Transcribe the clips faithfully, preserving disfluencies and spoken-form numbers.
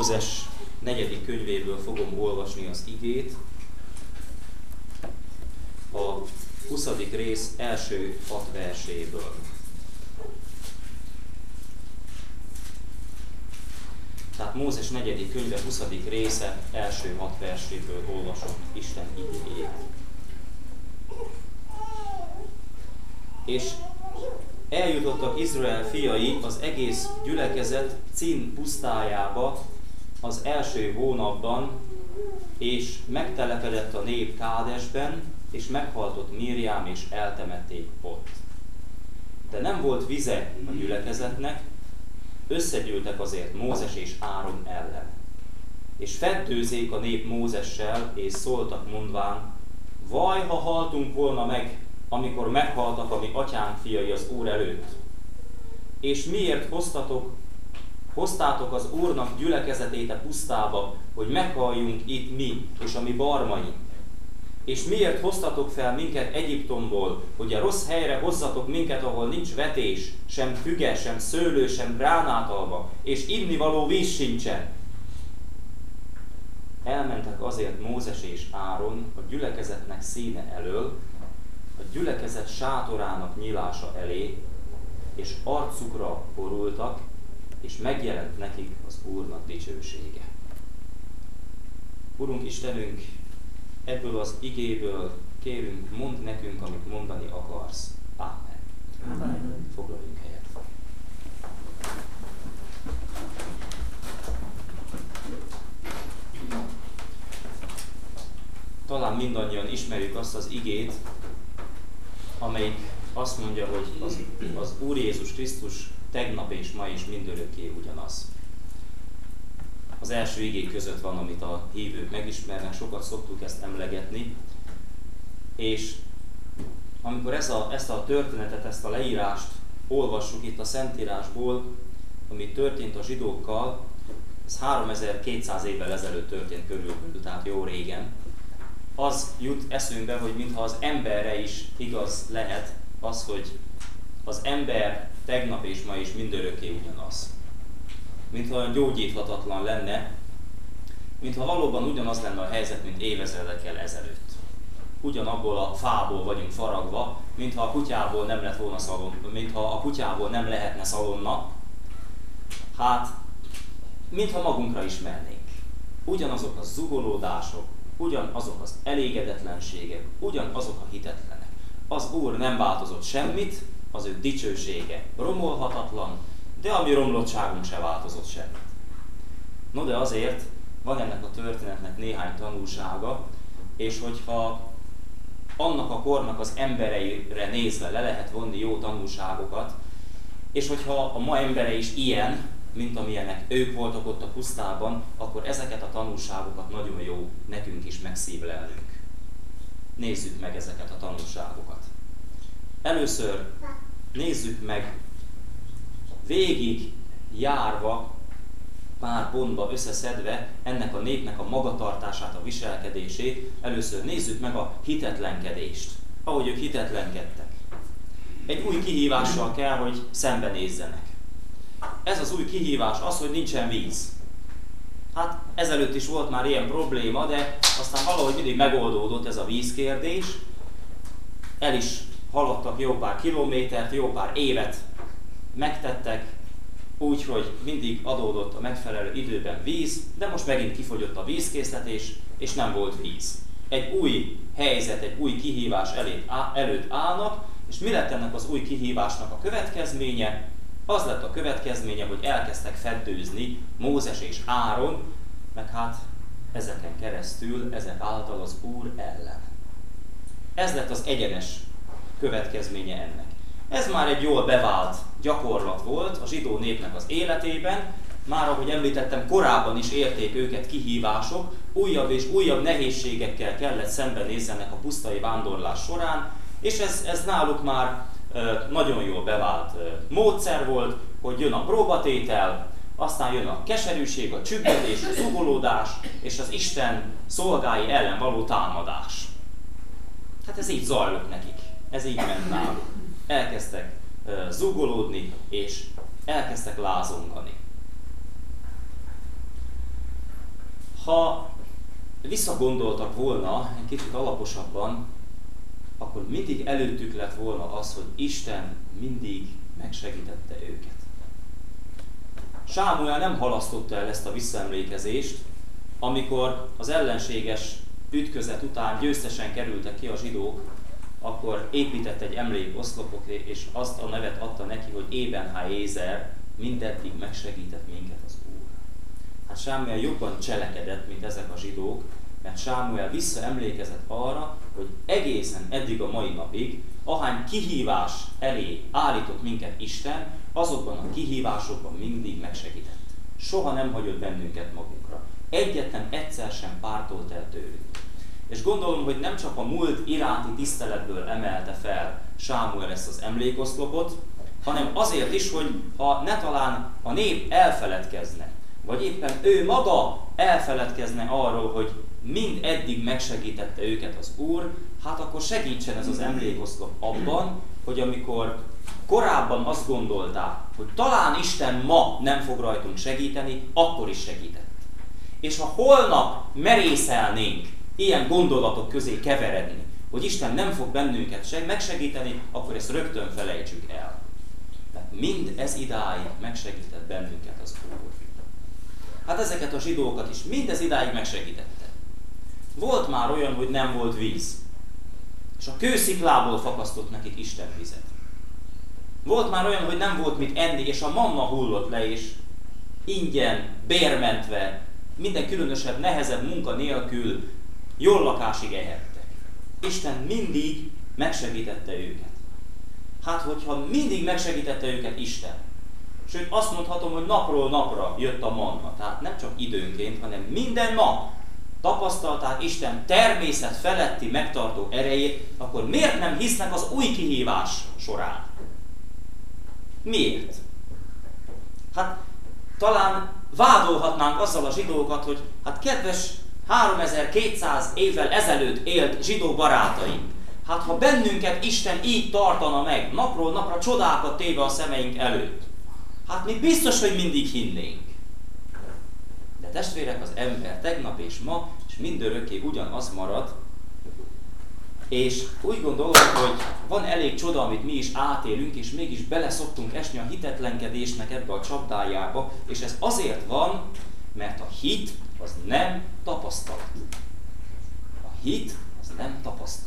Mózes negyedik könyvéből fogom olvasni az igét. A huszadik rész első hat verséből. Tehát Mózes negyedik könyve huszadik része első hat verséből olvasom Isten igéjét. És eljutottak Izrael fiai az egész gyülekezet Cin pusztájába az első hónapban, és megtelepedett a nép Kádesben, és meghaltott Mirjám, és eltemették ott. De nem volt vize a gyülekezetnek, összegyűltek azért Mózes és Áron ellen. És feddőzék a nép Mózessel, és szóltak mondván, vaj, ha haltunk volna meg, amikor meghaltak a mi atyánk fiai az Úr előtt. És miért hoztatok, hoztátok az Úrnak gyülekezetét a pusztába, hogy meghalljunk itt mi és a mi barmaink? És miért hoztatok fel minket Egyiptomból, hogy a rossz helyre hozzatok minket, ahol nincs vetés, sem füge, sem szőlő, sem bránátalma, és innivaló víz sincsen? Elmentek azért Mózes és Áron a gyülekezetnek színe elől, a gyülekezet sátorának nyilása elé, és arcukra borultak, és megjelent nekik az Úrnak dicsősége. Urunk Istenünk, ebből az igéből kérünk, mondd nekünk, amit mondani akarsz. Ámen. Ámen. Foglaljunk helyet. Talán mindannyian ismerjük azt az igét, amelyik azt mondja, hogy az, az Úr Jézus Krisztus tegnap és ma is mindörökké ugyanaz. Az első igék között van, amit a hívők megismernek, sokat szoktuk ezt emlegetni, és amikor ezt a, ezt a történetet, ezt a leírást olvassuk itt a Szentírásból, ami történt a zsidókkal, ez háromezer-kétszáz évvel ezelőtt történt körülbelül, tehát jó régen, az jut eszünkbe, hogy mintha az emberre is igaz lehet az, hogy az ember tegnap és ma is mindörökké ugyanaz. Mintha olyan gyógyíthatatlan lenne, mintha valóban ugyanaz lenne a helyzet, mint évezredekkel ezelőtt. Ugyanabból a fából vagyunk faragva, mintha a kutyából nem lett volna szalon, mintha a kutyából nem lehetne szalonna, hát mintha magunkra ismernénk. Ugyanazok a zugolódások, ugyanazok az elégedetlenségek, ugyanazok a hitetlenek. Az Úr nem változott semmit, az ő dicsősége romolhatatlan, de a mi romlottságunk se változott semmit. No de azért van ennek a történetnek néhány tanulsága, és hogyha annak a kornak az embereire nézve le lehet vonni jó tanulságokat, és hogyha a ma embere is ilyen, mint amilyenek ők voltak ott a pusztában, akkor ezeket a tanulságokat nagyon jó nekünk is megszívlelnünk. Nézzük meg ezeket a tanulságokat. Először nézzük meg végig járva, pár pontba összeszedve ennek a népnek a magatartását, a viselkedését. Először nézzük meg a hitetlenkedést, ahogy ők hitetlenkedtek. Egy új kihívással kell, hogy szembenézzenek. Ez az új kihívás az, hogy nincsen víz. Hát ezelőtt is volt már ilyen probléma, de aztán valahogy mindig megoldódott ez a vízkérdés. El is haladtak jó pár kilométert, jó pár évet megtettek, úgy, hogy mindig adódott a megfelelő időben víz, de most megint kifogyott a vízkészlet, és, és nem volt víz. Egy új helyzet, egy új kihívás előtt, előtt állnak, és mi lett ennek az új kihívásnak a következménye? Az lett a következménye, hogy elkezdtek feddőzni Mózes és Áron, meg hát ezeken keresztül, ezek által az Úr ellen. Ez lett az egyenes következménye ennek. Ez már egy jól bevált gyakorlat volt a zsidó népnek az életében, már ahogy említettem, korábban is érték őket kihívások, újabb és újabb nehézségekkel kellett szembenézzenek a pusztai vándorlás során, és ez, ez náluk már nagyon jól bevált módszer volt, hogy jön a próbatétel, aztán jön a keserűség, a csüggedés, a zugolódás és az Isten szolgái ellen való támadás. Hát ez így zajlott nekik, ez így ment náluk. Elkezdtek zugolódni és elkezdtek lázongani. Ha visszagondoltak volna egy kicsit alaposabban, akkor mindig előttük lett volna az, hogy Isten mindig megsegítette őket. Sámuel nem halasztotta el ezt a visszaemlékezést, amikor az ellenséges ütközet után győztesen kerültek ki a zsidók, akkor épített egy emlékoszlopot, és azt a nevet adta neki, hogy Ébenháézer, mindeddig megsegített minket az Úr. Hát Sámuel jobban cselekedett, mint ezek a zsidók, mert Sámuel visszaemlékezett arra, hogy egészen eddig a mai napig, ahány kihívás elé állított minket Isten, azokban a kihívásokban mindig megsegített. Soha nem hagyott bennünket magunkra. Egyetlen egyszer sem pártolt el tőlünk. És gondolom, hogy nem csak a múlt iránti tiszteletből emelte fel Sámuel ezt az emlékoszlopot, hanem azért is, hogy ha ne talán a nép elfeledkezne, vagy éppen ő maga elfeledkezne arról, hogy mind eddig megsegítette őket az Úr, hát akkor segítsen ez az emlékoszlop abban, hogy amikor korábban azt gondolták, hogy talán Isten ma nem fog rajtunk segíteni, akkor is segített. És ha holnap merészelnénk ilyen gondolatok közé keveredni, hogy Isten nem fog bennünket megsegíteni, akkor ezt rögtön felejtsük el. Tehát mind ez idáig megsegített bennünket az Úr. Hát ezeket a zsidókat is mindez idáig megsegítette. Volt már olyan, hogy nem volt víz, és a kősziklából fakasztott nekik Isten vizet. Volt már olyan, hogy nem volt mit enni, és a manna hullott le, és ingyen, bérmentve, minden különösebb, nehezebb munka nélkül jól lakásig ehettek. Isten mindig megsegítette őket. Hát, hogyha mindig megsegítette őket Isten, sőt azt mondhatom, hogy napról napra jött a manna, tehát nem csak időnként, hanem minden nap tapasztalták Isten természet feletti megtartó erejét, akkor miért nem hisznek az új kihívás során? Miért? Hát talán vádolhatnánk azzal a zsidókat, hogy hát kedves háromezer-kétszáz évvel ezelőtt élt zsidó barátaink, hát ha bennünket Isten így tartana meg, napról napra csodákat téve a szemeink előtt, hát mi biztos, hogy mindig hinnénk. De testvérek, az ember tegnap és ma, és mindörökké ugyanaz marad, és úgy gondolom, hogy van elég csoda, amit mi is átélünk, és mégis bele szoktunk esni a hitetlenkedésnek ebbe a csapdájába, és ez azért van, mert a hit az nem tapasztalat. A hit az nem tapasztalat.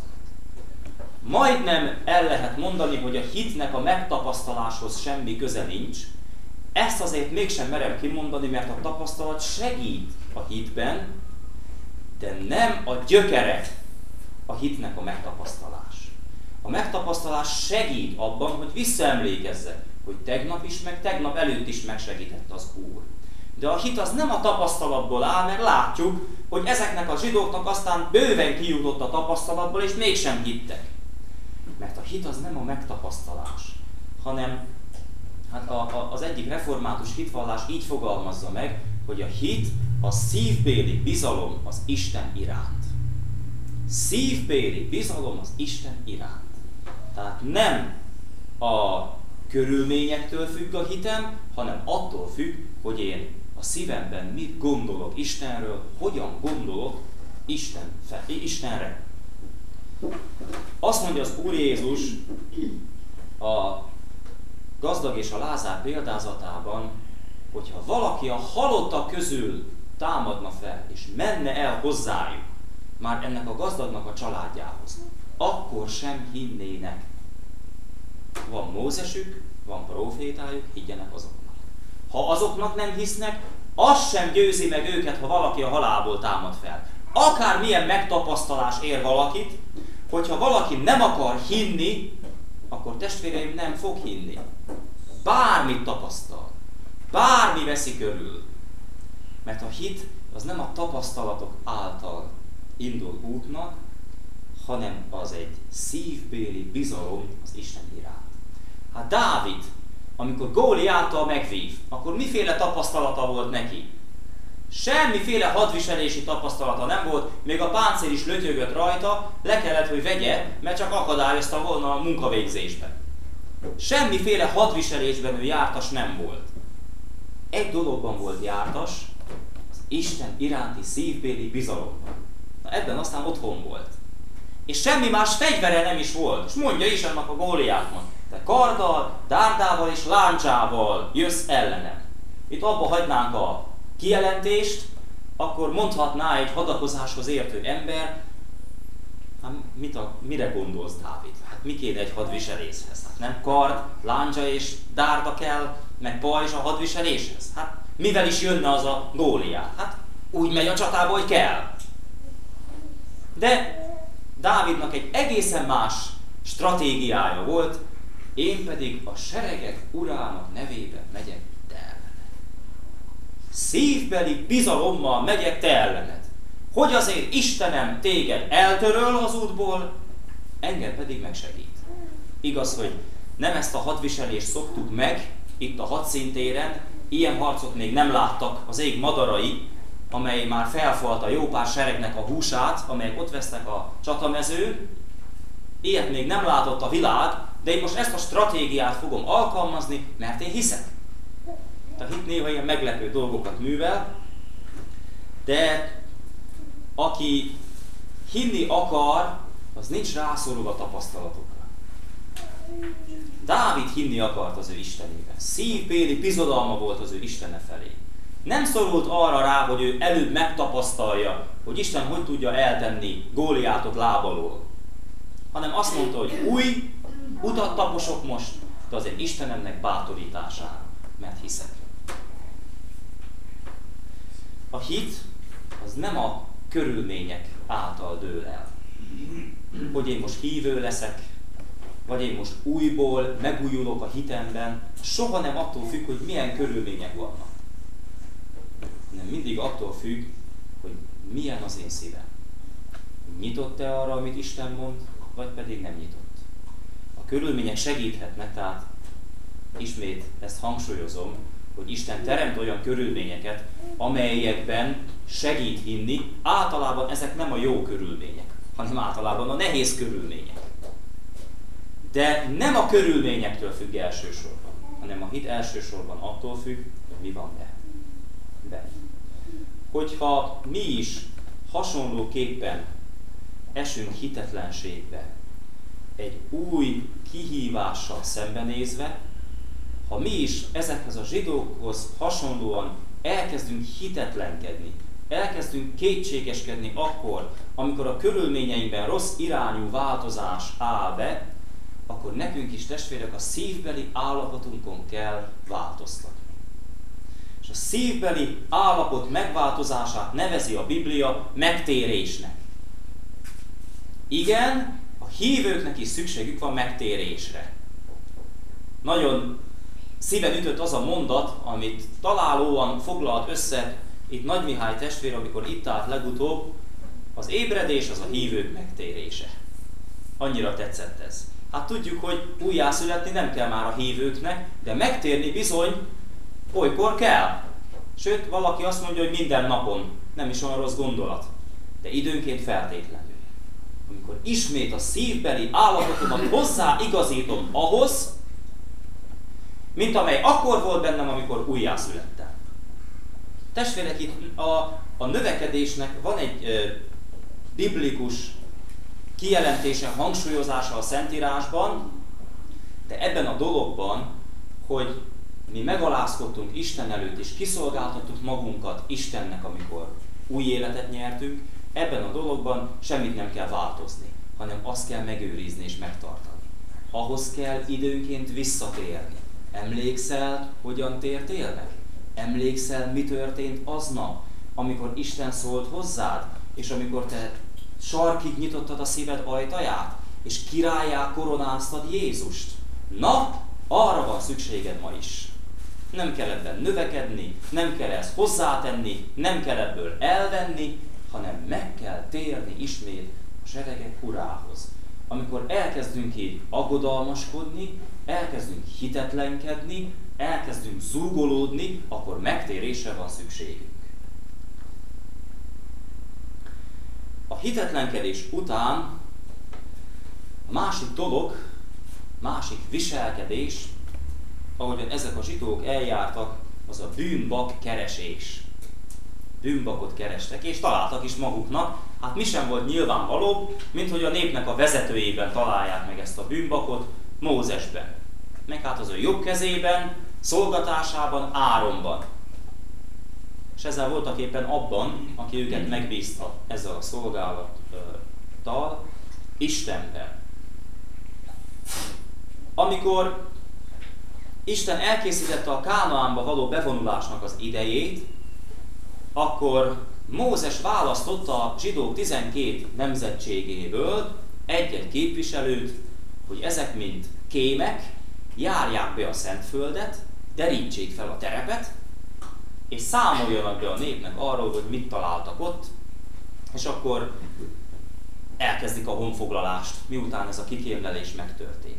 Majdnem el lehet mondani, hogy a hitnek a megtapasztaláshoz semmi köze nincs. Ezt azért mégsem merem kimondani, mert a tapasztalat segít a hitben, de nem a gyökere a hitnek a megtapasztalás. A megtapasztalás segít abban, hogy visszaemlékezzek, hogy tegnap is, meg tegnap előtt is megsegített az Úr. De a hit az nem a tapasztalatból áll, mert látjuk, hogy ezeknek a zsidóknak aztán bőven kijutott a tapasztalatból, és mégsem hittek. Mert a hit az nem a megtapasztalás, hanem hát a, a, az egyik református hitvallás így fogalmazza meg, hogy a hit a szívbéli bizalom az Isten iránt. Szívbéli bizalom az Isten iránt. Tehát nem a körülményektől függ a hitem, hanem attól függ, hogy én a szívemben mit gondolok Istenről, hogyan gondolok Isten fel, Istenre. Azt mondja az Úr Jézus a gazdag és a Lázár példázatában, hogyha valaki a halottak közül támadna fel, és menne el hozzájuk, már ennek a gazdagnak a családjához, akkor sem hinnének. Van Mózesük, van prófétájuk, higgyenek azoknak. Ha azoknak nem hisznek, az sem győzi meg őket, ha valaki a halálból támad fel. Akármilyen megtapasztalás ér valakit, hogyha valaki nem akar hinni, akkor testvéreim nem fog hinni. Bármit tapasztal, bármi veszi körül. Mert a hit az nem a tapasztalatok által indul útnak, hanem az egy szívbéli bizalom az Isten iránt. Hát Dávid, amikor Góliáttal megvív, akkor miféle tapasztalata volt neki? Semmiféle hadviselési tapasztalata nem volt, még a páncél is lötyögött rajta, le kellett, hogy vegye, mert csak akadályozta volna a munkavégzésben. Semmiféle hadviselésben ő jártas nem volt. Egy dologban volt jártas, az Isten iránti szívbéli bizalommal. Na ebben aztán otthon volt. És semmi más fegyvere nem is volt. És mondja is annak a Góliátnak, te karddal, dárdával és láncsával jössz ellenem. Itt abba hagynánk a kijelentést, akkor mondhatná egy hadakozáshoz értő ember, hát mit a, mire gondolsz, Dávid? Hát mi kéne egy hadviseléshez? Hát nem kard, láncsa és dárda kell, meg pajzs a hadviseléshez? Hát mivel is jönne az a Góliát? Hát úgy megy a csatába, hogy kell. De Dávidnak egy egészen más stratégiája volt, én pedig a seregek urának nevében megyek te ellened. Szívbeli bizalommal megyek te ellened. Hogy azért Istenem téged eltöröl az útból, engem pedig megsegít. Igaz, hogy nem ezt a hadviselést szoktuk meg itt a hadszintéren, ilyen harcot még nem láttak az ég madarai, amely már felfalta jó pár seregnek a húsát, amelyek ott vesznek a csatamezőn. Ilyet még nem látott a világ, de én most ezt a stratégiát fogom alkalmazni, mert én hiszek. A hit néha ilyen meglepő dolgokat művel, de aki hinni akar, az nincs rászorulva a tapasztalatokra. Dávid hinni akart az ő Istenében. Szívbéli bizodalma volt az ő Istene felé. Nem szorult arra rá, hogy ő előbb megtapasztalja, hogy Isten hogy tudja eltenni Góliátot lábalól, hanem azt mondta, hogy új utat taposok most, de azért Istenemnek bátorítására, mert hiszek. A hit az nem a körülmények által dől el. Hogy én most hívő leszek, vagy én most újból megújulok a hitemben, soha nem attól függ, hogy milyen körülmények vannak. Nem mindig attól függ, hogy milyen az én szívem. Nyitott-e arra, amit Isten mond, vagy pedig nem nyitott. A körülmények segíthetnek, tehát ismét ezt hangsúlyozom, hogy Isten teremt olyan körülményeket, amelyekben segít hinni. Általában ezek nem a jó körülmények, hanem általában a nehéz körülmények. De nem a körülményektől függ elsősorban, hanem a hit elsősorban attól függ, hogy mi van be. be. Hogyha mi is hasonlóképpen esünk hitetlenségbe, egy új kihívással szembenézve, ha mi is ezekhez a zsidókhoz hasonlóan elkezdünk hitetlenkedni, elkezdünk kétségeskedni akkor, amikor a körülményeinkben rossz irányú változás áll be, akkor nekünk is, testvérek, a szívbeli állapotunkon kell változtatni. És a szívbeli állapot megváltozását nevezi a Biblia megtérésnek. Igen, a hívőknek is szükségük van megtérésre. Nagyon szíven ütött az a mondat, amit találóan foglalt össze itt Nagy Mihály testvér, amikor itt állt legutóbb, az ébredés az a hívők megtérése. Annyira tetszett ez. Hát tudjuk, hogy újjászületni nem kell már a hívőknek, de megtérni bizony olykor kell. Sőt, valaki azt mondja, hogy minden napon, nem is olyan rossz gondolat, de időnként feltétlenül. Amikor ismét a szívbeli állapotomat hozzáigazítom ahhoz, mint amely akkor volt bennem, amikor újjászülettem. Testvérek, itt a, a növekedésnek van egy ö, biblikus kijelentése, hangsúlyozása a Szentírásban, de ebben a dologban, hogy mi megalázkodtunk Isten előtt, és kiszolgáltattuk magunkat Istennek, amikor új életet nyertünk, ebben a dologban semmit nem kell változni, hanem azt kell megőrizni és megtartani. Ahhoz kell időnként visszatérni. Emlékszel, hogyan tértél meg? Emlékszel, mi történt aznap, amikor Isten szólt hozzád, és amikor te sarkig nyitottad a szíved ajtaját, és királlyá koronáztad Jézust? Na, arra van szükséged ma is. Nem kell ebben növekedni, nem kell ezt hozzátenni, nem kell ebből elvenni, hanem meg kell térni ismét a seregek urához. Amikor elkezdünk így aggodalmaskodni, elkezdünk hitetlenkedni, elkezdünk zúgolódni, akkor megtérésre van szükségünk. A hitetlenkedés után a másik dolog, másik viselkedés, ahogyan ezek a zsidók eljártak, az a bűnbak keresés. bűnbakot kerestek, és találtak is maguknak. Hát mi sem volt nyilvánvalóbb, mint hogy a népnek a vezetőjében találják meg ezt a bűnbakot, Mózesben. Meg hát az ő jobb kezében, szolgatásában, Áronban. És ezzel voltak éppen abban, aki őket megbízta ezzel a szolgálattal, Istenben. Amikor Isten elkészítette a Kánaánba való bevonulásnak az idejét, akkor Mózes választotta a zsidók tizenkét nemzetségéből egy-egy képviselőt, hogy ezek mind kémek, járják be a Szentföldet, derítsék fel a terepet, és számoljanak be a népnek arról, hogy mit találtak ott, és akkor elkezdik a honfoglalást, miután ez a kikémlelés megtörtént.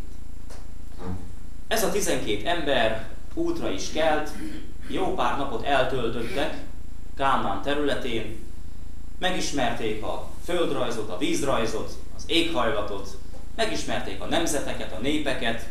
Ez a tizenkét ember útra is kelt, jó pár napot eltöltöttek Kánaán területén, megismerték a földrajzot, a vízrajzot, az éghajlatot, megismerték a nemzeteket, a népeket,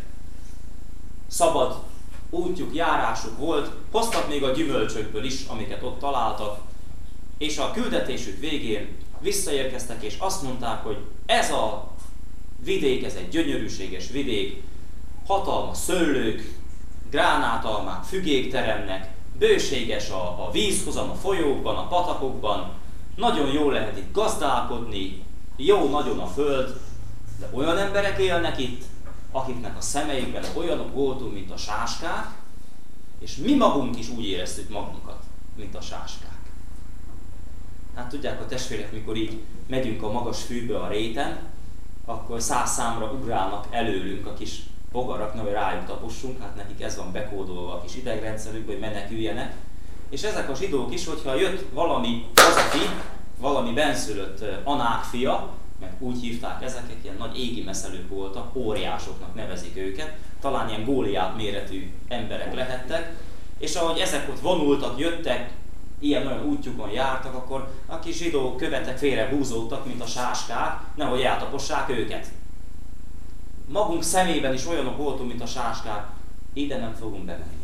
szabad útjuk, járásuk volt, hoztak még a gyümölcsökből is, amiket ott találtak, és a küldetésük végén visszaérkeztek, és azt mondták, hogy ez a vidék, ez egy gyönyörűséges vidék, hatalmas szőlők, gránátalmák, fügék teremnek, bőséges a, a vízhozam a folyókban, a patakokban, nagyon jól lehet itt gazdálkodni, jó nagyon a föld, de olyan emberek élnek itt, akiknek a szemeikben olyanok voltunk, mint a sáskák, és mi magunk is úgy éreztük magunkat, mint a sáskák. Hát tudják a testvérek, mikor így megyünk a magas fűbe a réten, akkor száz számra ugrálnak előlünk a kis bogarak, hogy rájuk tapossunk, hát nekik ez van bekódolva a kis idegrendszerükbe, hogy meneküljenek. És ezek a zsidók is, hogyha jött valami hazafi, valami benszülött Anák fia, meg úgy hívták ezeket, ilyen nagy égi meszelők voltak, óriásoknak nevezik őket, talán ilyen Góliát méretű emberek lehettek, és ahogy ezek ott vonultak, jöttek, ilyen-olyan útjukon jártak, akkor a kis zsidó követek félre búzódtak, mint a sáskák, nehogy eltapossák őket. Magunk szemében is olyanok voltunk, mint a sáskák, ide nem fogunk bemenni.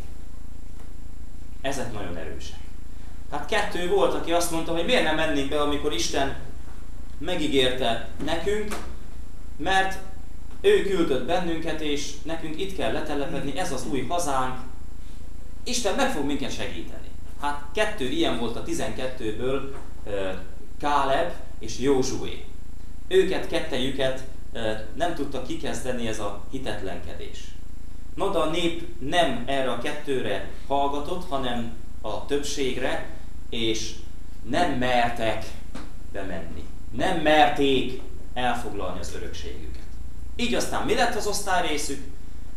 Ezek nagyon erősek. Hát kettő volt, aki azt mondta, hogy miért nem mennénk be, amikor Isten megígérte nekünk, mert ő küldött bennünket, és nekünk itt kell letelepedni, ez az új hazánk, Isten meg fog minket segíteni. Hát kettő ilyen volt a tizenkettőből, Káleb és Józsué. Őket, kettejüket nem tudta kikezdeni ez a hitetlenkedés. No, de a nép nem erre a kettőre hallgatott, hanem a többségre, és nem mertek bemenni. Nem merték elfoglalni az örökségüket. Így aztán mi lett az osztályrészük?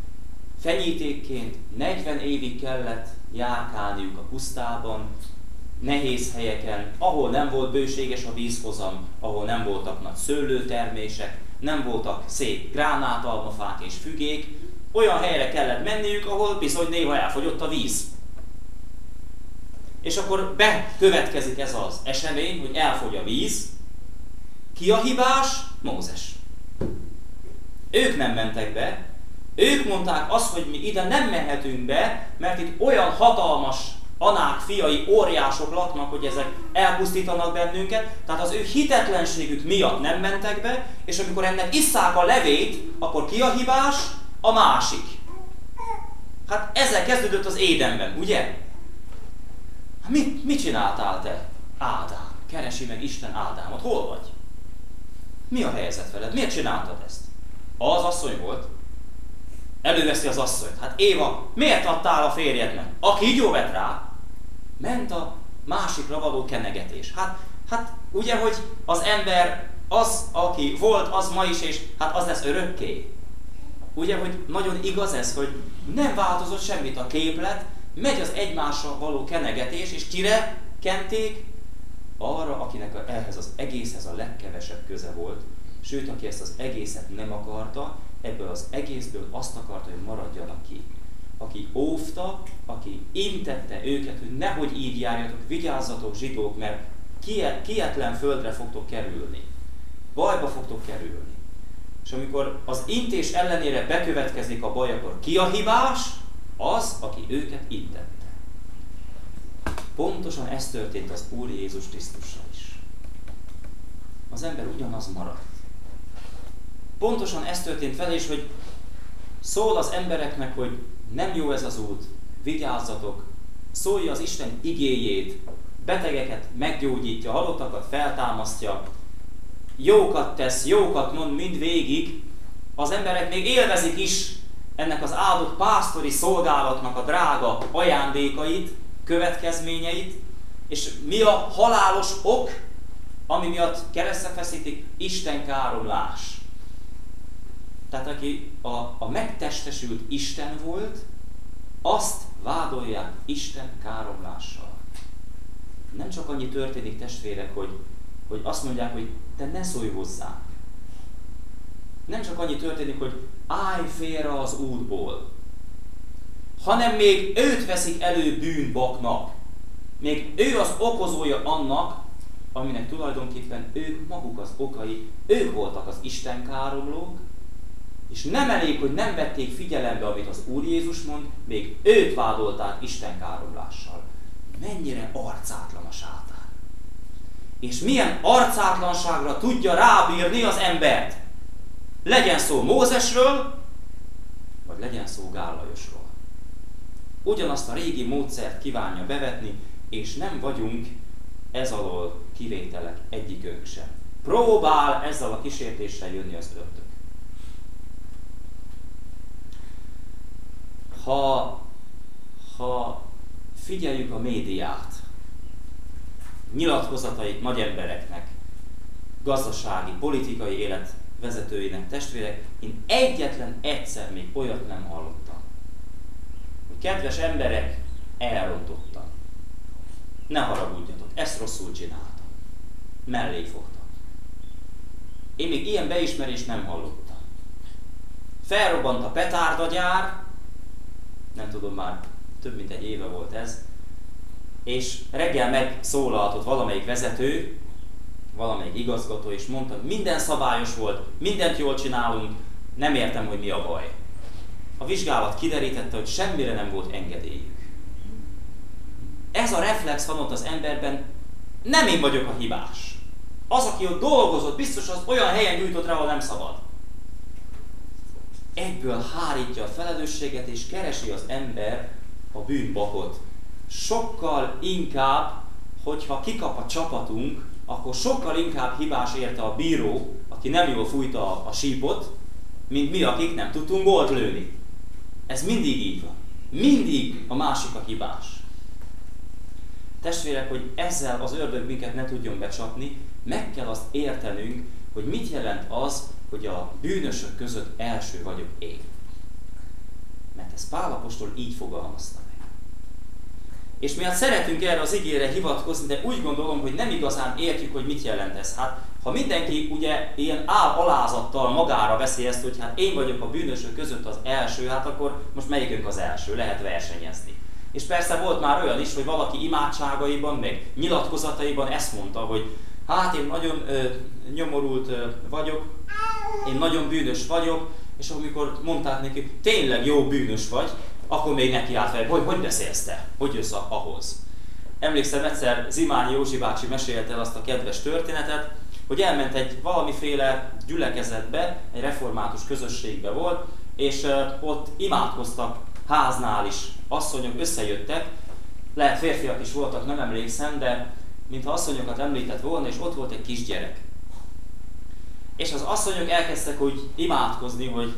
Fenyítékként negyven évig kellett járkálniuk a pusztában, nehéz helyeken, ahol nem volt bőséges a vízhozam, ahol nem voltak nagy szőlőtermések, nem voltak szép gránátalmafák és fügék, olyan helyre kellett menniük, ahol bizony néha elfogyott a víz. És akkor bekövetkezik ez az esemény, hogy elfogy a víz. Ki a hibás? Mózes. Ők nem mentek be, ők mondták azt, hogy mi ide nem mehetünk be, mert itt olyan hatalmas Anák fiai óriások laknak, hogy ezek elpusztítanak bennünket, tehát az ő hitetlenségük miatt nem mentek be, és amikor ennek isszák a levét, akkor ki a hibás? A másik. Hát ezzel kezdődött az Édenben, ugye? Mit, mit csináltál te, Ádám? Keresi meg Isten Ádámot. Hol vagy? Mi a helyzet veled? Miért csináltad ezt? Az asszony volt. Előveszi az asszonyt. Hát Éva, miért adtál a férjednek? A kígyó vett rá. Ment a másikra való kenegetés. Hát, hát ugye, hogy az ember az, aki volt, az ma is, és hát az lesz örökké. Ugye, hogy nagyon igaz ez, hogy nem változott semmit a képlet, megy az egymásra való kenegetés, és kire kenték? Arra, akinek a, ehhez az egészhez a legkevesebb köze volt, sőt, aki ezt az egészet nem akarta, ebből az egészből azt akarta, hogy maradjanak ki. Aki óvta, aki intette őket, hogy nehogy így járjatok, vigyázzatok zsidók, mert kietlen földre fogtok kerülni. Bajba fogtok kerülni. És amikor az intés ellenére bekövetkezik a baj, akkor ki a hibás? Az, aki őket intette. Pontosan ez történt az Úr Jézus Krisztussal is. Az ember ugyanaz maradt. Pontosan ez történt vele is, hogy szól az embereknek, hogy nem jó ez az út, vigyázzatok, szólja az Isten igéjét, betegeket meggyógyítja, halottakat feltámasztja, jókat tesz, jókat mond mindvégig, az emberek még élvezik is ennek az áldott pásztori szolgálatnak a drága ajándékait, következményeit, és mi a halálos ok, ami miatt keresztre feszítik? Isten káromlás. Tehát aki a, a megtestesült Isten volt, azt vádolják Isten káromlással. Nem csak annyi történik, testvérek, hogy, hogy azt mondják, hogy te ne szólj hozzánk. Nem csak annyi történik, hogy állj félre az útból, hanem még őt veszik elő bűnbaknak. Még ő az okozója annak, aminek tulajdonképpen ők maguk az okai, ők voltak az Isten káromlók, és nem elég, hogy nem vették figyelembe, amit az Úr Jézus mond, még őt vádolták Isten káromlással. Mennyire arcátlan a sátán. És milyen arcátlanságra tudja rábírni az embert. Legyen szó Mózesről, vagy legyen szó Gál Lajosról. Ugyanazt a régi módszert kívánja bevetni, és nem vagyunk ez alól kivételek egyikünk sem. Próbál ezzel a kísértéssel jönni az ördög. Ha, ha figyeljük a médiát, nyilatkozatait nagy embereknek, gazdasági, politikai élet vezetőinek, testvérek, én egyetlen egyszer még olyat nem hallottam, hogy kedves emberek, elrontottam. Ne haragudjatok, ezt rosszul csináltam. Mellé fogtam. Én még ilyen beismerést nem hallottam. Felrobbant a petárdagyár, nem tudom, már több mint egy éve volt ez, és reggel megszólaltott valamelyik vezető, valamelyik igazgató, és mondta, hogy minden szabályos volt, mindent jól csinálunk, nem értem, hogy mi a baj. A vizsgálat kiderítette, hogy semmire nem volt engedélyük. Ez a reflex van ott az emberben, nem én vagyok a hibás. Az, aki ott dolgozott, biztos az olyan helyen gyújtott rá, ahol nem szabad. Egyből hárítja a felelősséget, és keresi az ember a bűnbakot. Sokkal inkább, hogyha kikap a csapatunk, akkor sokkal inkább hibás érte a bíró, aki nem jól fújta a, a sípot, mint mi, akik nem tudtunk gólt lőni. Ez mindig így van. Mindig a másik a hibás. Testvérek, hogy ezzel az ördög minket ne tudjon becsapni, meg kell azt értenünk, hogy mit jelent az, hogy a bűnösök között első vagyok én. Mert ez Pál apostol így fogalmazta meg. És mi hát szeretünk erre az igére hivatkozni, de úgy gondolom, hogy nem igazán értjük, hogy mit jelent ez. Hát, ha mindenki ugye ilyen áll alázattal magára veszi ezt, hogy hát én vagyok a bűnösök között az első, hát akkor most melyikünk az első? Lehet versenyezni. És persze volt már olyan is, hogy valaki imádságaiban, meg nyilatkozataiban ezt mondta, hogy hát én nagyon ö, nyomorult ö, vagyok, én nagyon bűnös vagyok, és amikor mondták neki, tényleg jó bűnös vagy, akkor még neki állt fel, hogy hogy beszélsz te? Hogy jössz ahhoz? Emlékszem, egyszer Zimányi Józsi bácsi mesélte el azt a kedves történetet, hogy elment egy valamiféle gyülekezetbe, egy református közösségbe volt, és uh, ott imádkoztak háznál is, asszonyok összejöttek, lehet férfiak is voltak, nem emlékszem, de mintha asszonyokat említett volna, és ott volt egy kisgyerek. És az asszonyok elkezdtek úgy imádkozni, hogy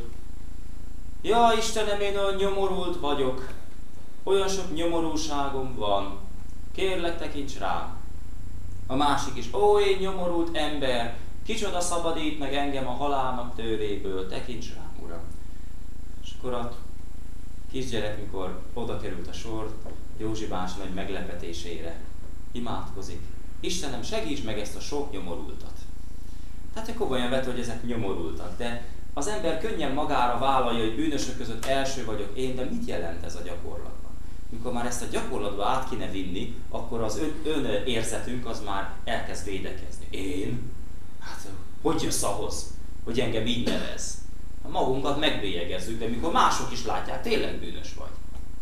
ja, Istenem, én olyan nyomorult vagyok, olyan sok nyomorúságom van, kérlek, tekints rám. A másik is, ó, én nyomorult ember, kicsoda szabadít meg engem a halálnak tőréből, tekints rám, Uram. És akkor a kisgyerek, mikor oda került a sor, Józsi bácsi nagy meglepetésére imádkozik. Istenem, segíts meg ezt a sok nyomorultat. Tehát ő komolyan vett, hogy ezek nyomorultak, de az ember könnyen magára vállalja, hogy bűnösök között első vagyok én, de mit jelent ez a gyakorlatban? Mikor már ezt a gyakorlatba át kéne vinni, akkor az ön, ön érzetünk az már elkezd védekezni. Én? Hát hogy jössz ahhoz, hogy engem így nevez? Magunkat megbélyegezzük, de mikor mások is látják, tényleg bűnös vagy, akkor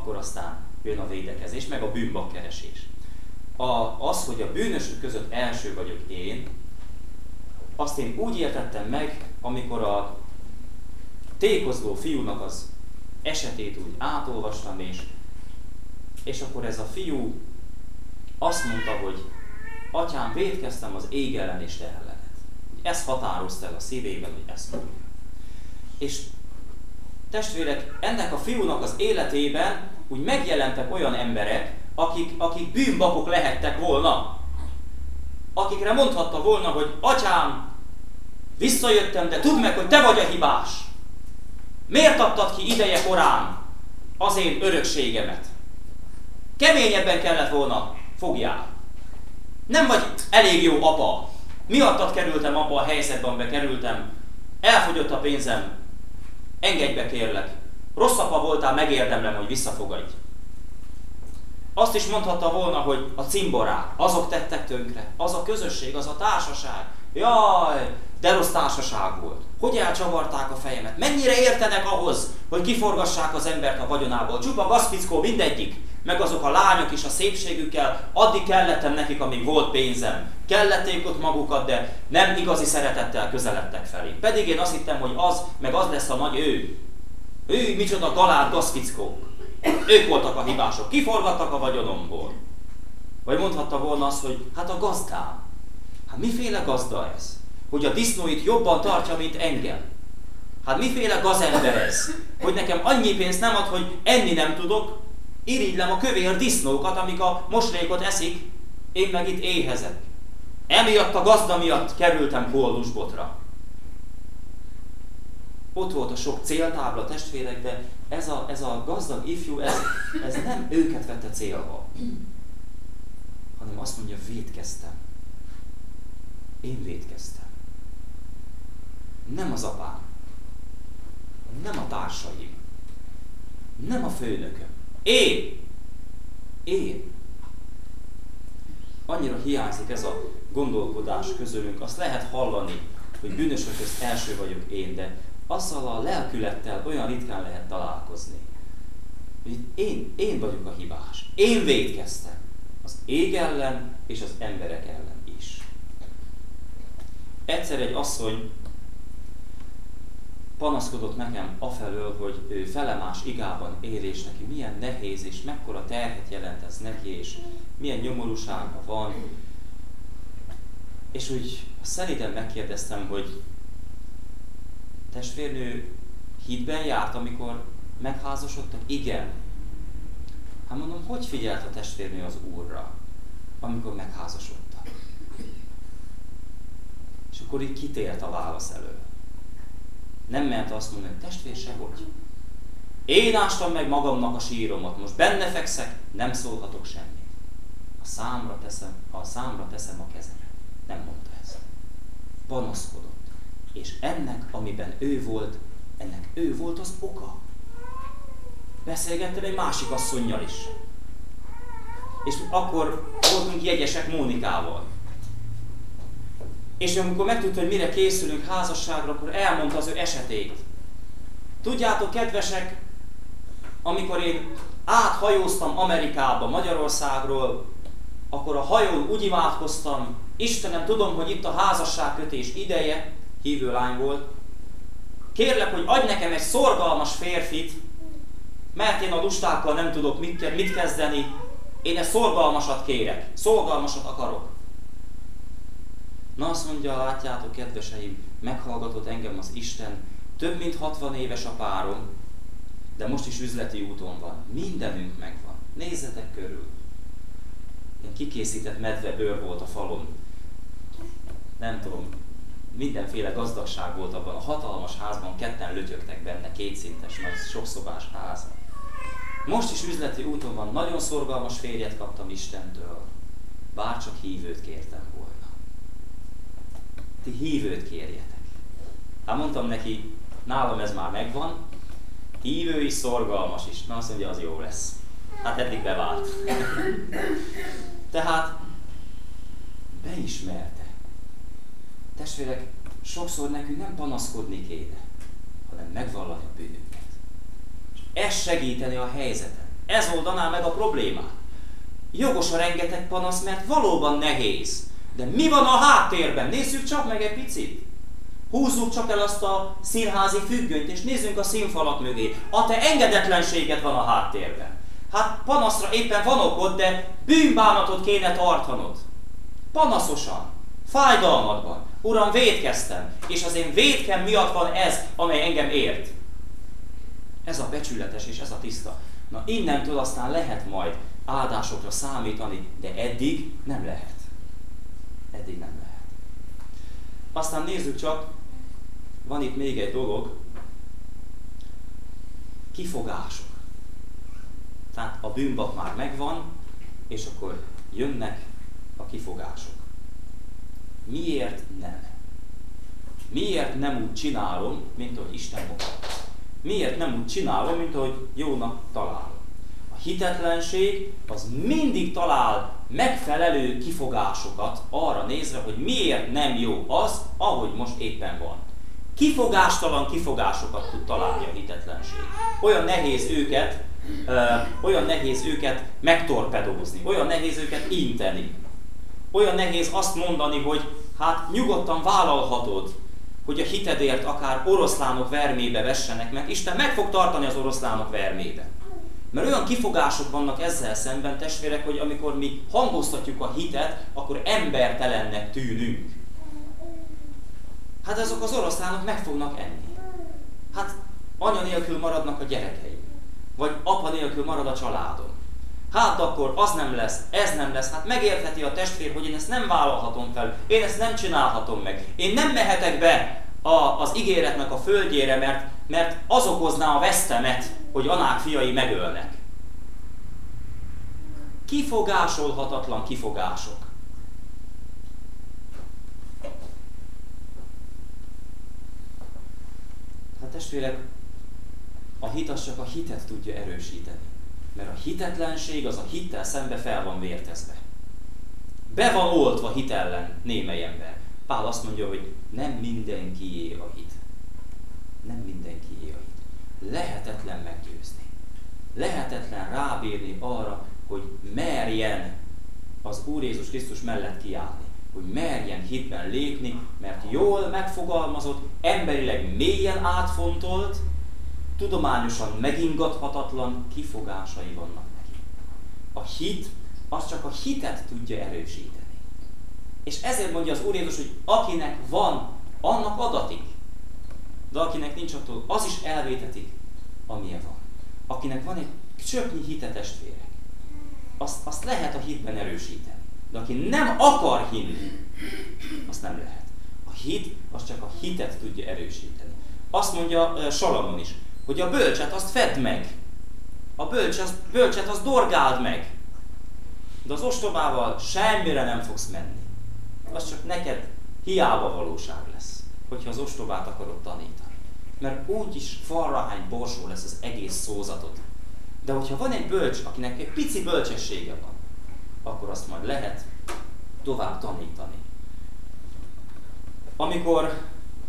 akkor aztán jön a védekezés, meg a bűnbakkeresés. A, az, hogy a bűnösök között első vagyok én, azt én úgy értettem meg, amikor a tékozló fiúnak az esetét úgy átolvastam, és, és akkor ez a fiú azt mondta, hogy atyám, vétkeztem az ég ellen és te ellened. Ez határozta el a szívében, hogy ezt mondja. És testvérek, ennek a fiúnak az életében úgy megjelentek olyan emberek, akik, akik bűnbakok lehettek volna. Akikre mondhatta volna, hogy atyám, visszajöttem, de tudd meg, hogy te vagy a hibás. Miért adtad ki ideje korán az én örökségemet? Keményebben kellett volna fogjál. Nem vagy elég jó apa. Miattad kerültem abba a helyzetben, amiben kerültem. Elfogyott a pénzem. Engedj be, kérlek. Rossz apa voltál, megérdemlem, hogy visszafogadj. Azt is mondhatta volna, hogy a cimborák, azok tettek tönkre. Az a közösség, az a társaság. Jaj, de rossz társaság volt. Hogy elcsavarták a fejemet? Mennyire értenek ahhoz, hogy kiforgassák az embert a vagyonából? Csupa gazfickó mindegyik. Meg azok a lányok is a szépségükkel, addig kellettem nekik, amíg volt pénzem. Kellették ott magukat, de nem igazi szeretettel közeledtek felé. Pedig én azt hittem, hogy az, meg az lesz a nagy ő. Ő, micsoda galád gazfickók. Ők voltak a hibások, kiforgattak a vagyonomból. Vagy mondhatta volna azt, hogy hát a gazdám. Hát miféle gazda ez? Hogy a disznóit jobban tartja, mint engem. Hát miféle gazember ez? Hogy nekem annyi pénzt nem ad, hogy enni nem tudok, irigylem a kövér disznókat, amik a moslékot eszik, én meg itt éhezek. Emiatt a gazda miatt kerültem koldusbotra. Ott volt a sok céltábla, testvérek, de ez a, ez a gazdag ifjú, ez, ez nem őket vette célba, hanem azt mondja, vétkeztem. Én vétkeztem. Nem az apám, nem a társaim, nem a főnököm. Én! Én! Annyira hiányzik ez a gondolkodás közülünk. Azt lehet hallani, hogy bűnösök közt első vagyok én, de azzal a lelkülettel olyan ritkán lehet találkozni. Hogy én, én vagyok a hibás. Én vétkeztem. Az ég ellen és az emberek ellen is. Egyszer egy asszony panaszkodott nekem afelől, hogy ő felemás igában él, és neki milyen nehéz, és mekkora terhet jelent ez neki, és milyen nyomorúsága van. És úgy szelíden megkérdeztem, hogy testvérnő hitben járt, amikor megházasodtak? Igen. Hát mondom, hogy figyelt a testvérnő az Úrra, amikor megházasodtak? És akkor így kitért a válasz elől. Nem ment azt mondani, hogy testvér sehogy. Én ástam meg magamnak a síromat, most benne fekszek, nem szólhatok semmit. A számra teszem, a számra teszem a kezemet. Nem mondta ezt. Panaszkodott. És ennek, amiben ő volt, ennek ő volt az oka. Beszélgettem egy másik asszonnyal is. És akkor voltunk jegyesek Mónikával. És amikor megtudta, hogy mire készülünk házasságra, akkor elmondta az ő esetét. Tudjátok, kedvesek, amikor én áthajóztam Amerikába, Magyarországról, akkor a hajón úgy imádkoztam, Istenem, tudom, hogy itt a házasságkötés ideje, hívő lány volt, kérlek, hogy adj nekem egy szorgalmas férfit, mert én a lustákkal nem tudok mit, mit kezdeni, én egy szorgalmasat kérek, szorgalmasat akarok. Na azt mondja, látjátok, kedveseim, meghallgatott engem az Isten, több mint hatvan éves a párom, de most is üzleti úton van, mindenünk megvan, nézzetek körül. Ilyen kikészített medvebőr volt a falon, nem tudom, mindenféle gazdagság volt abban a hatalmas házban, ketten lötyögtek benne, kétszintes, nagy sokszobás ház. Most is üzleti úton van, nagyon szorgalmas férjet kaptam Istentől, bárcsak hívőt kértem volna. Ti hívőt kérjetek. Hát mondtam neki, nálam ez már megvan, hívő is, szorgalmas is. Na azt mondja, az jó lesz. Hát eddig bevált. Tehát beismerte. Testvérek, sokszor nekünk nem panaszkodni kéne, hanem megvallani a bűnünket. És ez segíteni a helyzeten. Ez oldaná meg a problémát. Jogos a rengeteg panasz, mert valóban nehéz. De mi van a háttérben? Nézzük csak meg egy picit. Húzzuk csak el azt a színházi függönyt, és nézzünk a színfalak mögé. A te engedetlenséged van a háttérben. Hát panaszra éppen van okod, de bűnbánatot kéne tartanod. Panaszosan, fájdalmadban. Uram, vétkeztem, és az én vétkem miatt van ez, amely engem ért. Ez a becsületes és ez a tiszta. Na innentől aztán lehet majd áldásokra számítani, de eddig nem lehet. Eddig nem lehet. Aztán nézzük csak, van itt még egy dolog, kifogások. Tehát a bűnbak már megvan, és akkor jönnek a kifogások. Miért nem? Miért nem úgy csinálom, mint ahogy Isten mondta? Miért nem úgy csinálom, mint ahogy jónak találom? A hitetlenség az mindig talál megfelelő kifogásokat arra nézve, hogy miért nem jó az, ahogy most éppen van. Kifogástalan kifogásokat tud találni a hitetlenség. Olyan nehéz őket, ö, olyan nehéz őket megtorpedózni, olyan nehéz őket inteni. Olyan nehéz azt mondani, hogy hát nyugodtan vállalhatod, hogy a hitedért akár oroszlánok vermébe vessenek, mert Isten meg fog tartani az oroszlánok vermébe. Mert olyan kifogások vannak ezzel szemben, testvérek, hogy amikor mi hangoztatjuk a hitet, akkor embertelennek tűnünk. Hát azok az oroszlánok meg fognak enni. Hát anya nélkül maradnak a gyerekeim. Vagy apa nélkül marad a családom. Hát akkor az nem lesz, ez nem lesz. Hát megértheti a testvér, hogy én ezt nem vállalhatom fel. Én ezt nem csinálhatom meg. Én nem mehetek be a, az ígéretnek a földjére, mert, mert az okozná a vesztemet, hogy Anák fiai megölnek. Kifogásolhatatlan kifogások. Hát testvérek, a hit az csak a hitet tudja erősíteni. Mert a hitetlenség az a hittel szembe fel van vértezve. Be van oltva hit ellen némely ember. Pál azt mondja, hogy nem mindenkié a hit. Nem mindenkié a hit. Lehetetlen meggyőzni. Lehetetlen rábírni arra, hogy merjen az Úr Jézus Krisztus mellett kiállni. Hogy merjen hitben lépni, mert jól megfogalmazott, emberileg mélyen átfontolt, tudományosan megingathatatlan kifogásai vannak neki. A hit, az csak a hitet tudja erősíteni. És ezért mondja az Úr Jézus, hogy akinek van, annak adatik. De akinek nincs, attól az is elvétetik, amilyen van. Akinek van egy csöpnyi hite, testvérek, azt, azt lehet a hitben erősíteni. De aki nem akar hinni, azt nem lehet. A hit, az csak a hitet tudja erősíteni. Azt mondja uh, Salamon is, hogy a bölcset azt fedd meg. A bölcset, bölcset azt dorgáld meg. De az ostobával semmire nem fogsz menni. Az csak neked hiába valóság lesz, hogyha az ostobát akarod tanítani. Mert úgyis falrahány borsó lesz az egész szózatod. De hogyha van egy bölcs, akinek egy pici bölcsessége van, akkor azt majd lehet tovább tanítani. Amikor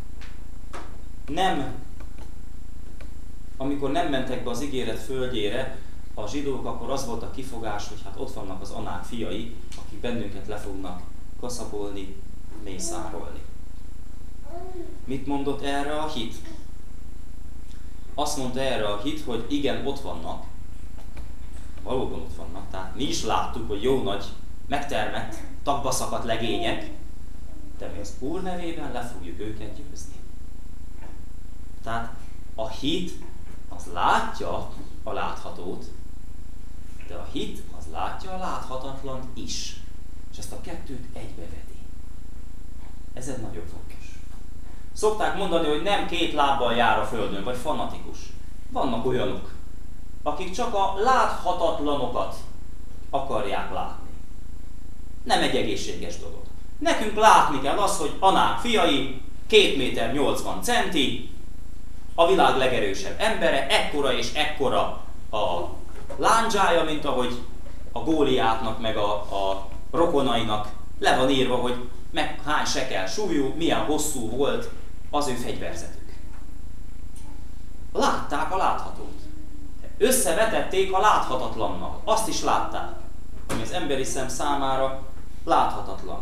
nem, amikor nem mentek be az ígéret földjére a zsidók, akkor az volt a kifogás, hogy hát ott vannak az Anák fiai, akik bennünket le fognak kaszabolni, mészárolni. Mit mondott erre a hit? Azt mondta erre a hit, hogy igen, ott vannak. Valóban ott vannak. Tehát mi is láttuk, hogy jó nagy, megtermett, tagba szakadt legények, de mi az Úr nevében le fogjuk őket győzni. Tehát a hit az látja a láthatót, de a hit az látja a láthatatlant is. És ezt a kettőt egybeveti. Ez egy nagyon fontos. Szokták mondani, hogy nem két lábbal jár a földön, vagy fanatikus. Vannak olyanok, akik csak a láthatatlanokat akarják látni. Nem egy egészséges dolog. Nekünk látni kell az, hogy Anák fiai, két méter nyolcvan centi, a világ legerősebb embere, ekkora és ekkora a lándzsája, mint ahogy a Góliátnak meg a, a rokonainak le van írva, hogy meg hány sekel súlyú, milyen hosszú volt az ő fegyverzetük. Látták a láthatót. összevetették a láthatatlannal. Azt is látták, ami az emberi szem számára láthatatlan.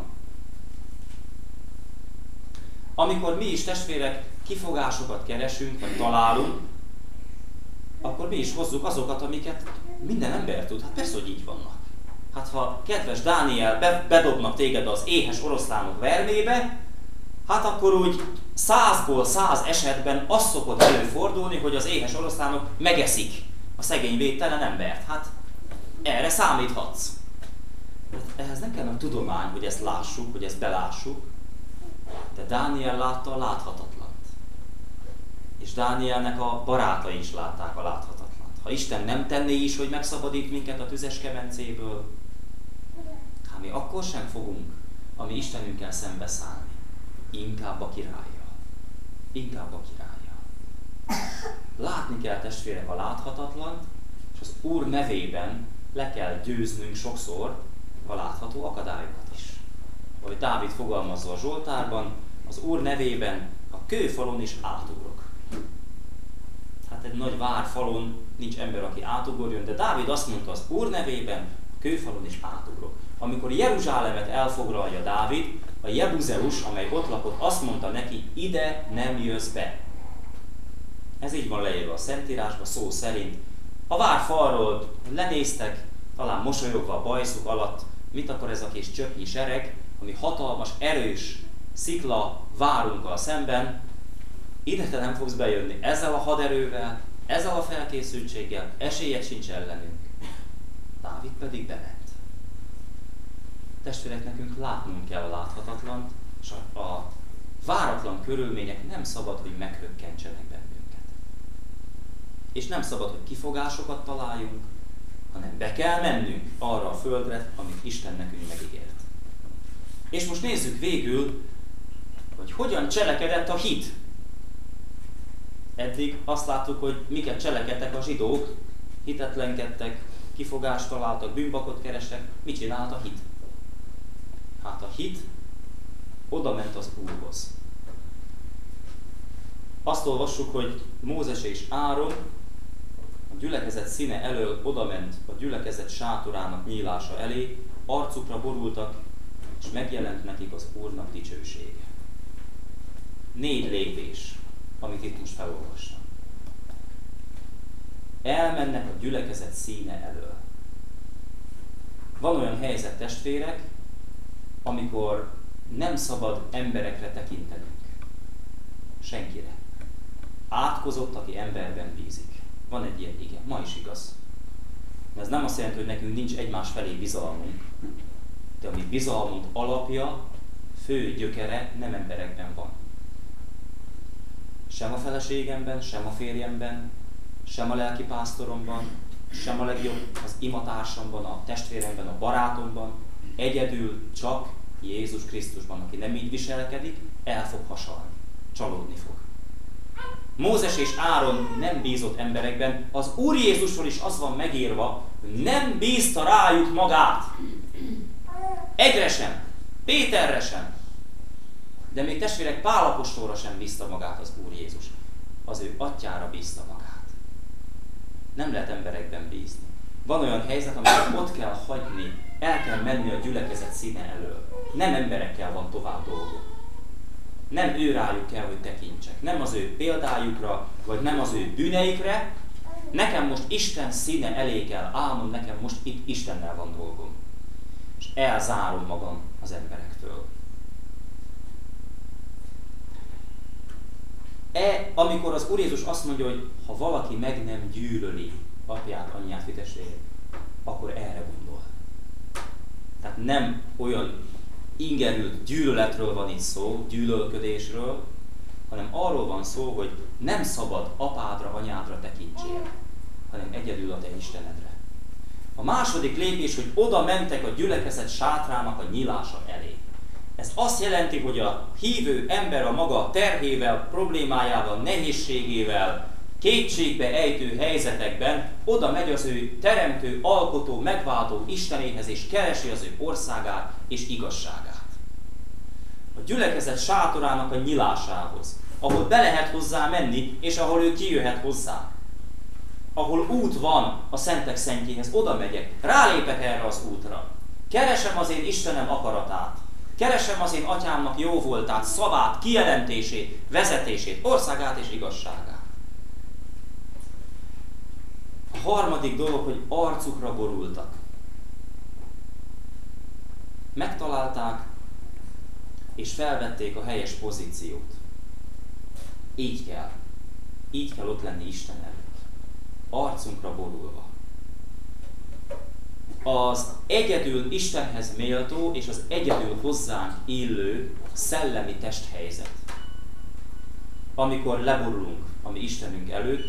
Amikor mi is, testvérek, kifogásokat keresünk, vagy találunk, akkor mi is hozzuk azokat, amiket minden ember tud. Hát persze, hogy így vannak. Hát ha kedves Dániel, bedobnak téged az éhes oroszlánok vermébe, hát akkor úgy százból száz esetben az szokott előfordulni, hogy az éhes oroszlánok megeszik a szegény védtelen embert. Hát erre számíthatsz. Ehhez nem kell meg tudomány, hogy ezt lássuk, hogy ezt belássuk, de Dániel látta a láthatatlant. És Dánielnek a barátai is látták a láthatatlant. Ha Isten nem tenné is, hogy megszabadít minket a tüzes kemencéből, hát mi akkor sem fogunk a mi Istenünkkel szembeszállni. Inkább a királlyal. Inkább a királlyal. Látni kell, testvérek, a láthatatlant, és az Úr nevében le kell győznünk sokszor a látható akadályokat is. Ahogy Dávid fogalmazza a Zsoltárban, az Úr nevében a kőfalon is átugrok. Hát egy nagy várfalon nincs ember, aki átugorjon, de Dávid azt mondta, az Úr nevében a kőfalon is átugrok. Amikor Jeruzsálemet elfoglalja Dávid, a Jebuzeus, amely ott lakott, azt mondta neki, ide nem jössz be. Ez így van leírva a Szentírásban, szó szerint. A várfalról lenéztek, talán mosolyogva a bajszuk alatt, mit akar ez a kis csöpnyi sereg, ami hatalmas, erős szikla várunkkal szemben, ide te nem fogsz bejönni ezzel a haderővel, ezzel a felkészültséggel, esélyed sincs ellenünk. Dávid pedig bement. Testvérek, nekünk látnunk kell a láthatatlant, és a, a váratlan körülmények nem szabad, hogy meghökkentsenek bennünket. És nem szabad, hogy kifogásokat találjunk, hanem be kell mennünk arra a földre, amit Isten nekünk megígért. És most nézzük végül, hogy hogyan cselekedett a hit. Eddig azt láttuk, hogy miket cselekedtek a zsidók, hitetlenkedtek, kifogást találtak, bűnbakot kerestek. Mit csinált a hit? Hát a hit oda ment az Úrhoz. Azt olvassuk, hogy Mózes és Áron a gyülekezet színe elől oda ment a gyülekezet sátorának nyílása elé, arcukra borultak, és megjelent nekik az Úrnak dicsősége. Négy lépés, amit itt most felolvastam. Elmennek a gyülekezet színe elől. Van olyan helyzet, testvérek, amikor nem szabad emberekre tekintenünk. Senkire. Átkozott, aki emberben bízik. Van egy ilyen, igen, ma is igaz. De ez nem azt jelenti, hogy nekünk nincs egymás felé bizalmunk. De a mi bizalmunk alapja, fő gyökere nem emberekben van. Sem a feleségemben, sem a férjemben, sem a lelkipásztoromban, sem a legjobb az imatársamban, a testvéremben, a barátomban, egyedül csak Jézus Krisztusban, aki nem így viselkedik, el fog hasalni, csalódni fog. Mózes és Áron nem bízott emberekben, az Úr Jézusról is az van megírva, hogy nem bízta rájuk magát. Egyre sem, Péterre sem, de még testvérek Pál apostolra sem bízta magát az Úr Jézus. Az ő atyára bízta magát. Nem lehet emberekben bízni. Van olyan helyzet, amikor ott kell hagyni, el kell menni a gyülekezet színe elől. Nem emberekkel van tovább dolgok. Nem ő rájuk kell, hogy tekintsek. Nem az ő példájukra, vagy nem az ő bűneikre. Nekem most Isten színe elé kell állnom, nekem most itt Istennel van dolgom. És elzárom magam az emberektől. E, amikor az Úr Jézus azt mondja, hogy ha valaki meg nem gyűlöli apját, anyját, fitestvérét, akkor erre gondol. Tehát nem olyan ingerült gyűlöletről van itt szó, gyűlölködésről, hanem arról van szó, hogy nem szabad apádra, anyádra tekintsél, hanem egyedül a te Istenedre. A második lépés, hogy oda mentek a gyülekezet sátrának a nyílása elé. Ez azt jelenti, hogy a hívő ember a maga terhével, problémájával, nehézségével, kétségbe ejtő helyzetekben oda megy az ő teremtő, alkotó, megváltó Istenéhez, és keresi az ő országát és igazságát. A gyülekezet sátorának a nyilásához, ahol be lehet hozzá menni, és ahol ő kijöhet hozzá. ahol út van a szentek szentjéhez, oda megyek, rálépek erre az útra. Keresem az én Istenem akaratát, keresem az én atyámnak jó voltát, szavát, kijelentését, vezetését, országát és igazságát. A harmadik dolog, hogy arcukra borultak. Megtalálták és felvették a helyes pozíciót. Így kell. Így kell ott lenni Isten előtt. Arcunkra borulva. Az egyedül Istenhez méltó és az egyedül hozzánk illő szellemi testhelyzet. Amikor leborulunk a mi Istenünk előtt,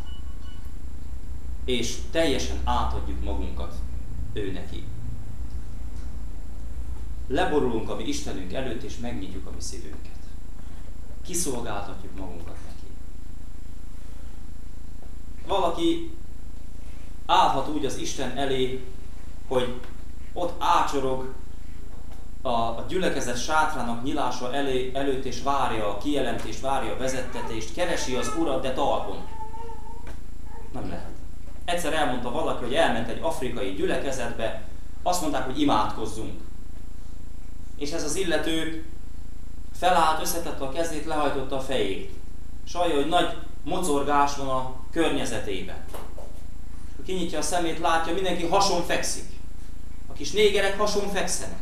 és teljesen átadjuk magunkat ő neki. Leborulunk a mi Istenünk előtt, és megnyitjuk a mi szívünket. Kiszolgáltatjuk magunkat neki. Valaki állhat úgy az Isten elé, hogy ott ácsorog a, a gyülekezet sátrának nyilása elé, előtt, és várja a kijelentést, várja a vezettetést, keresi az Urat, de talpon. Nem lehet. Egyszer elmondta valaki, hogy elment egy afrikai gyülekezetbe, azt mondták, hogy imádkozzunk. És ez az illető felállt, összetette a kezét, lehajtotta a fejét. Sajja, hogy nagy mocorgás van a környezetében. Kinyitja a szemét, látja, mindenki hason fekszik. A kis négerek hason fekszenek.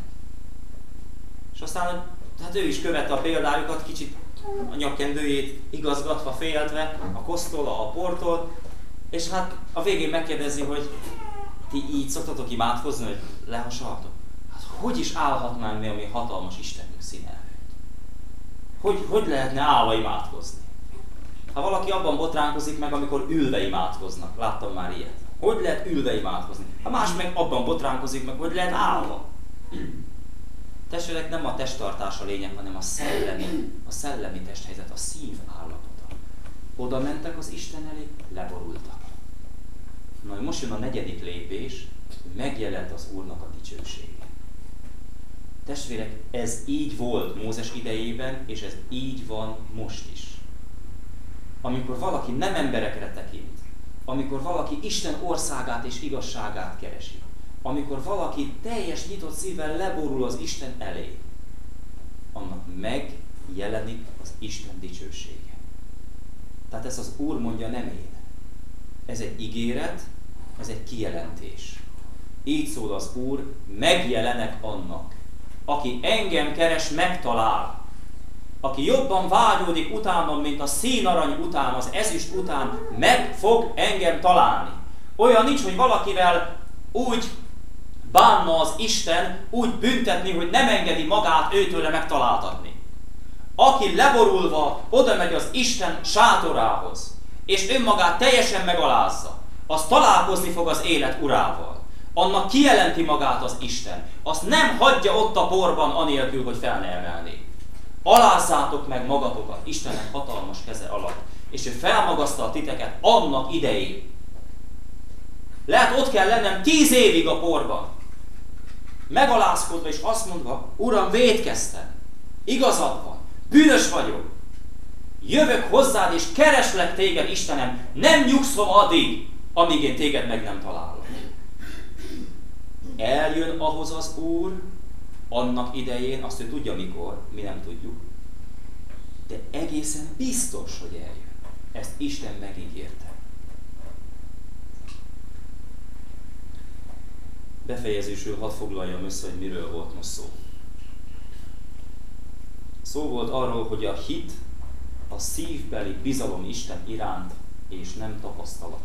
És aztán hát ő is követte a példájukat, kicsit a nyakkendőjét igazgatva, féltve, a kosztola, a portól, és hát a végén megkérdezi, hogy ti így szoktatok imádkozni, hogy lehasaltok? Hát hogy is állhatnánk mi a mi hatalmas Istenünk színe előtt? Hogy, hogy lehetne állva imádkozni? Ha valaki abban botránkozik meg, amikor ülve imádkoznak, láttam már ilyet. Hogy lehet ülve imádkozni? Ha más meg abban botránkozik meg, hogy lehet állva. Testvérek, nem a testtartás a lényeg, hanem a szellemi, a szellemi testhelyzet, a szív állapota. Oda mentek az Isten elé, leborultak. Na, most jön a negyedik lépés, megjelent az Úrnak a dicsősége. Testvérek, ez így volt Mózes idejében, és ez így van most is. Amikor valaki nem emberekre tekint, amikor valaki Isten országát és igazságát keresi, amikor valaki teljes nyitott szívvel leborul az Isten elé, annak megjelenik az Isten dicsősége. Tehát ezt az Úr mondja, nem én. Ez egy ígéret, ez egy kijelentés. Így szól az Úr, megjelenek annak, aki engem keres, megtalál. Aki jobban vágyódik utánam, mint a színarany után, az ezüst után, meg fog engem találni. Olyan nincs, hogy valakivel úgy bánna az Isten, úgy büntetni, hogy nem engedi magát őtőle megtaláltatni. Aki leborulva oda megy az Isten sátorához, és önmagát teljesen megalázza, az találkozni fog az élet urával. Annak kijelenti magát az Isten. Azt nem hagyja ott a porban anélkül, hogy fel ne emelné. Alázzátok meg magatokat Istennek hatalmas keze alatt, és ő felmagasztal titeket annak idején. Lehet, ott kell lennem tíz évig a porban, megalázkodva és azt mondva, Uram, vétkeztem, igazad van, bűnös vagyok, jövök hozzád és kereslek téged, Istenem, nem nyugszom addig, amíg én téged meg nem találok. Eljön ahhoz az Úr, annak idején, azt ő tudja mikor, mi nem tudjuk, de egészen biztos, hogy eljön. Ezt Isten megígérte. Befejezésül hadd foglaljam össze, hogy miről volt most szó. Szó volt arról, hogy a hit a szívbeli bizalom Isten iránt, és nem tapasztalat.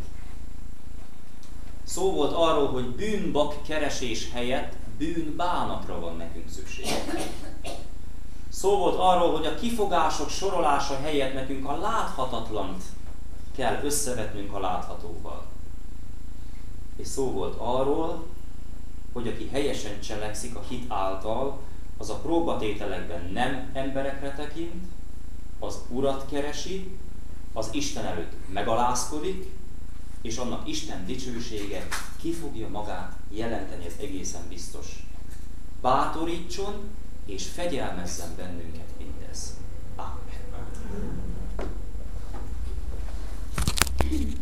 Szó volt arról, hogy bűnbak keresés helyett bűnbánatra van nekünk szükség. Szó volt arról, hogy a kifogások sorolása helyett nekünk a láthatatlant kell összevetnünk a láthatóval. És szó volt arról, hogy aki helyesen cselekszik a hit által, az a próbatételekben nem emberekre tekint, az Urat keresi, az Isten előtt megalázkodik, és annak Isten dicsősége ki fogja magát jelenteni, ez egészen biztos. Bátorítson és fegyelmezzen bennünket mindez. Amen.